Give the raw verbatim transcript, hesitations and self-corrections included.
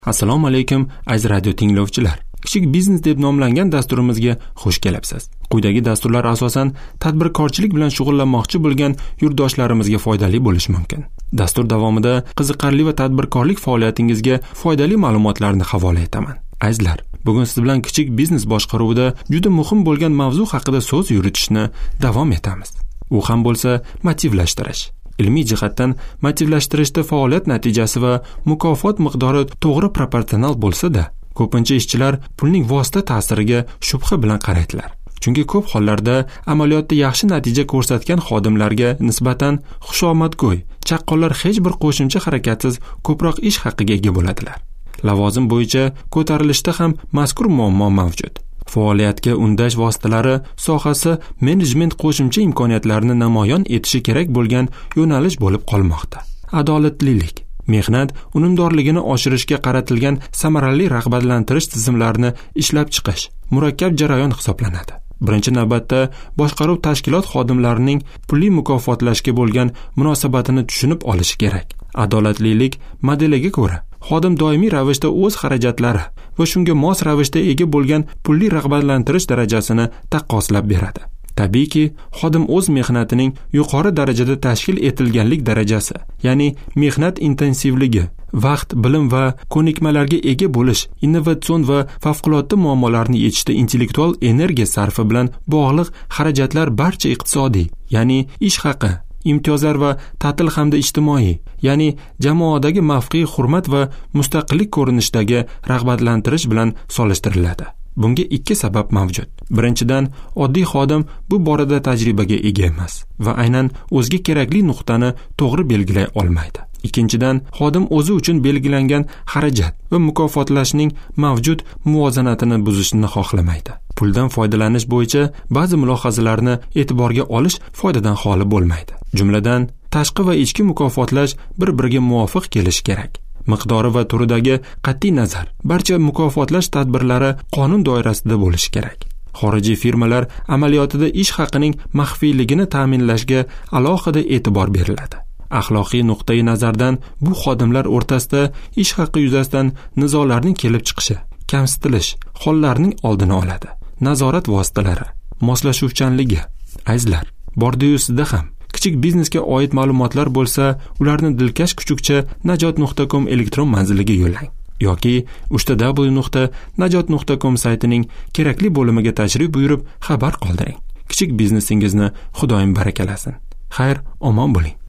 Assalomu alaykum aziz radio tinglovchilar. Kichik biznes deb nomlangan dasturimizga xush kelibsiz. Quyidagi dasturlar asosan tadbirkorchilik bilan shug'ullanmoqchi bo'lgan yurtdoshlarimizga foydali bo'lishi mumkin. Dastur davomida qiziqarli va tadbirkorlik faoliyatingizga foydali ma'lumotlarni havola etaman. Azizlar, bugun siz bilan kichik biznes boshqaruvida juda muhim bo'lgan mavzu haqida so'z yuritishni davom etamiz. U ham bo'lsa motivlashtirish. Ilmiy jihatdan motivlashtirishda faoliyat natijasi va mukofot miqdori to'g'ri proporsional bo'lsa-da, ko'pincha ishchilar pulning vosita ta'siriga shubha bilan qaraydilar. Chunki ko'p hollarda amaliyotda yaxshi natija ko'rsatgan xodimlarga nisbatan xushomadgo'y, chaqqonlar hech bir qo'shimcha harakatsiz ko'proq ish haqqiga ega bo'ladilar. Lavozim bo'yicha ko'tarilishda ham mazkur muammo mavjud. Faoliyatga undash vositalari sohasi menejment qo'shimcha imkoniyatlarini namoyon etishi kerak bo'lgan yo'nalish bo'lib qolmoqda. Adolatlilik, mehnat unumdorligini oshirishga qaratilgan samarali rag'batlantirish tizimlarini ishlab chiqish murakkab jarayon hisoblanadi. Birinchi navbatda boshqaruv tashkilot xodimlarining pulli mukofotlashga bo'lgan munosabatini tushunib olishi kerak. Adolatlilik modeliga ko'ra, xodim doimiy ravishda o'z xarajatlari va shunga mos ravishda ega bo'lgan pulli rag'batlantirish darajasini taqqoslab beradi. Tabiiyki, xodim o'z mehnatining yuqori darajada tashkil etilganlik darajasi, ya'ni mehnat intensivligi, vaqt, bilim va ko'nikmalarga ega bo'lish, innovatsion va favqulodda muammolarni yechishda intellektual energiya sarfi bilan bog'liq xarajatlar barcha iqtisodiy, ya'ni ish haqi, imtiyozlar va ta'til hamda ijtimoiy, ya'ni jamoadagi mavqei hurmat va mustaqillik ko'rinishidagi rag'batlantirish bilan solishtiriladi. Bunga ikki sabab mavjud. Birinchidan, oddiy xodim bu borada tajribaga ega emas va aynan o'ziga kerakli nuqtani to'g'ri belgilay olmaydi. Ikkinchidan, xodim o'zi uchun belgilangan xarajat va mukofotlashning mavjud muvozanatini buzishni xohlamaydi. Puldan foydalanish bo'yicha ba'zi mulohazalarni e'tiborga olish foydadan xoli bo'lmaydi. Jumladan, tashqi va ichki mukofotlash bir-biriga muvofiq kelishi kerak. Miqdori va turidagi qat'iy nazar, barcha mukofotlash tadbirlari qonun doirasida bo'lishi kerak. Xorijiy firmalar amaliyotida ish haqining maxfiyligini ta'minlashga alohida e'tibor beriladi. Axloqiy nuqtai nazardan bu xodimlar o'rtasida ish haqi yuzasidan nizolarning kelib chiqishi, kamsitilish hollarining oldini oladi. Nazorat vositalari, moslashuvchanligi. Azizlar, bordi-yusida ham kichik biznesga oid ma'lumotlar bo'lsa, ularni dilkash kuchukcha najot nuqta com elektron manziliga yo'llang yoki uch w nuqta najot nuqta com saytining kerakli bo'limiga tashrif buyurib xabar qoldiring. Kichik biznesingizni Xudoyim barakalasin. Xayr, omon bo'ling.